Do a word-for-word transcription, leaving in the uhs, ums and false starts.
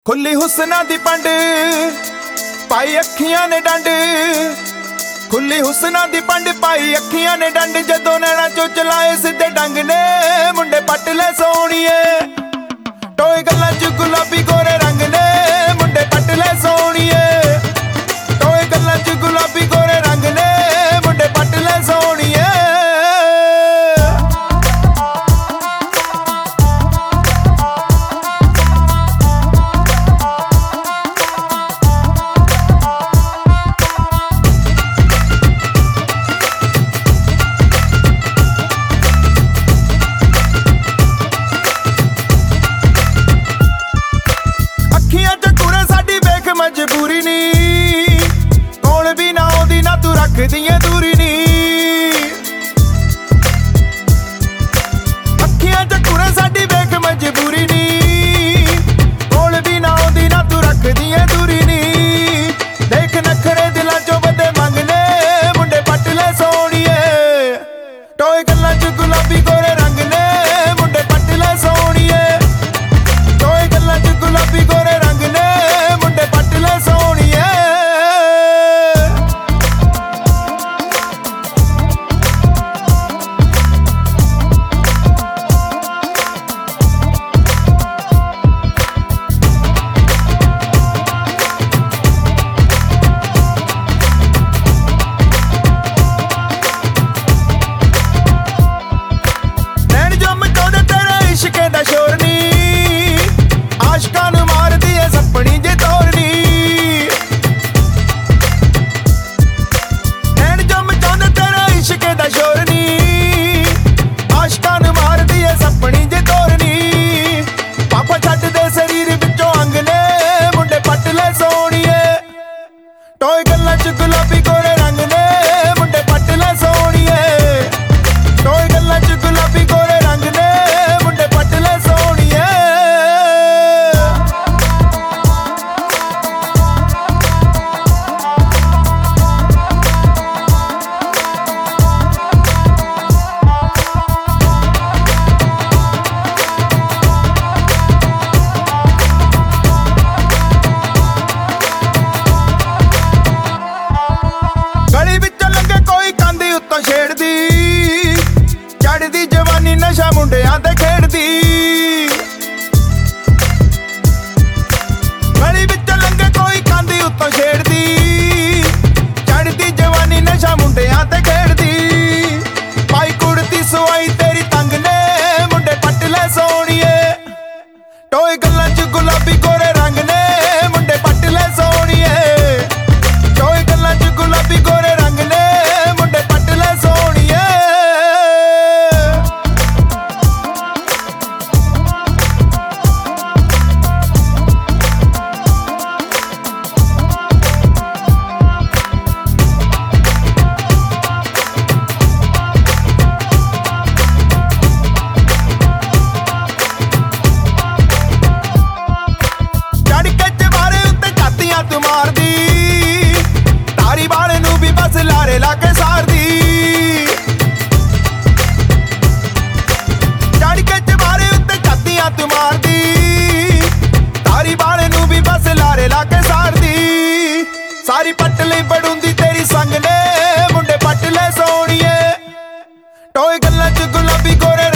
खुली हुस्ना दी पंड पाई अखियां ने डंड, खुली हुस्ना दी पंड पाई अखियां ने डंड। जदों नैना चो चलाए सिद्धे डंग ने मुंडे पट ले सोहणीए, टोए गल्लां च गुलाबी गोरे रंग ने मुंडे पट ले सोहणीए, टोए गल्लां च गुलाबी गोरे रंग ने मुंडे पट ले सोहणीए। मजबूरी नी कोल भी ना ओदी ना तू रख दिए दूरी नी, अखियां च कुरे साडी वेख मजबूरी नी कोल भी ना ओदी ना तू रख दिए दूरी नी। देख नखरे दिलां चो बदे मंगने मुंडे पट ले सोहणीए, टोए गल्लां च गुलाबी गोरे रंग ने मुंडे पट ले सोहणीए, टोए गल्लां च गुलाबी गोरे रंग ने मुंडे पट ले सोहणीए। नैन जो मचौदे तेरे इश्के दा शोर नी, आशकां नूं मारदी ऐ सपनी जे तोरनी। नैन जो मचौदे तेरे इश्के दा शोर नी, आशकां नूं मारदी ऐ सपनी जे तोरनी। पापा छड्ड दे शरीर विचों अंग ने मुंडे पट ले सोहणीए, टोए गल्लां च गुलाबी गोरे रंग ने मुंडे पट ले सोहणीए, टोए गल्लां च गुलाबी गोरे रंग ने मुंडे पट ले सोहणीए। गली विचों लंघे कोई कांदी उत्तों छेड़दी, चढ़दी जवानी नशा मुंडियां ते खेड़दी। गली विचों लंघे कोई कांदी उत्तों छेड़दी, चढ़दी जवानी नशा मुंडियां ते खेड़दी। पाई कुड़ती सवाई तेरी तंग ने मुंडे पट ले सोहणीए, टोए गल्लां च गुलाबी गोरे रंग ने मुंडे पट ले सोहणीए, टोए गल्लां च गुलाबी गोरे रंग ने मुंडे पट ले सोहणीए। चढ़ के चबारे उत्ते छातियां तू मारदी, तारी वाले नू भी बस लारे ला के सारदी। चढ़ के चबारे उत्ते छातियां तू मारदी, तारी वाले नू भी बस लारे ला के सारदी। सारी पट लई बड़ूंदी तेरी संग ने मुंडे पट ले सोहणीए, टोए गल्लां च गुलाबी गोरे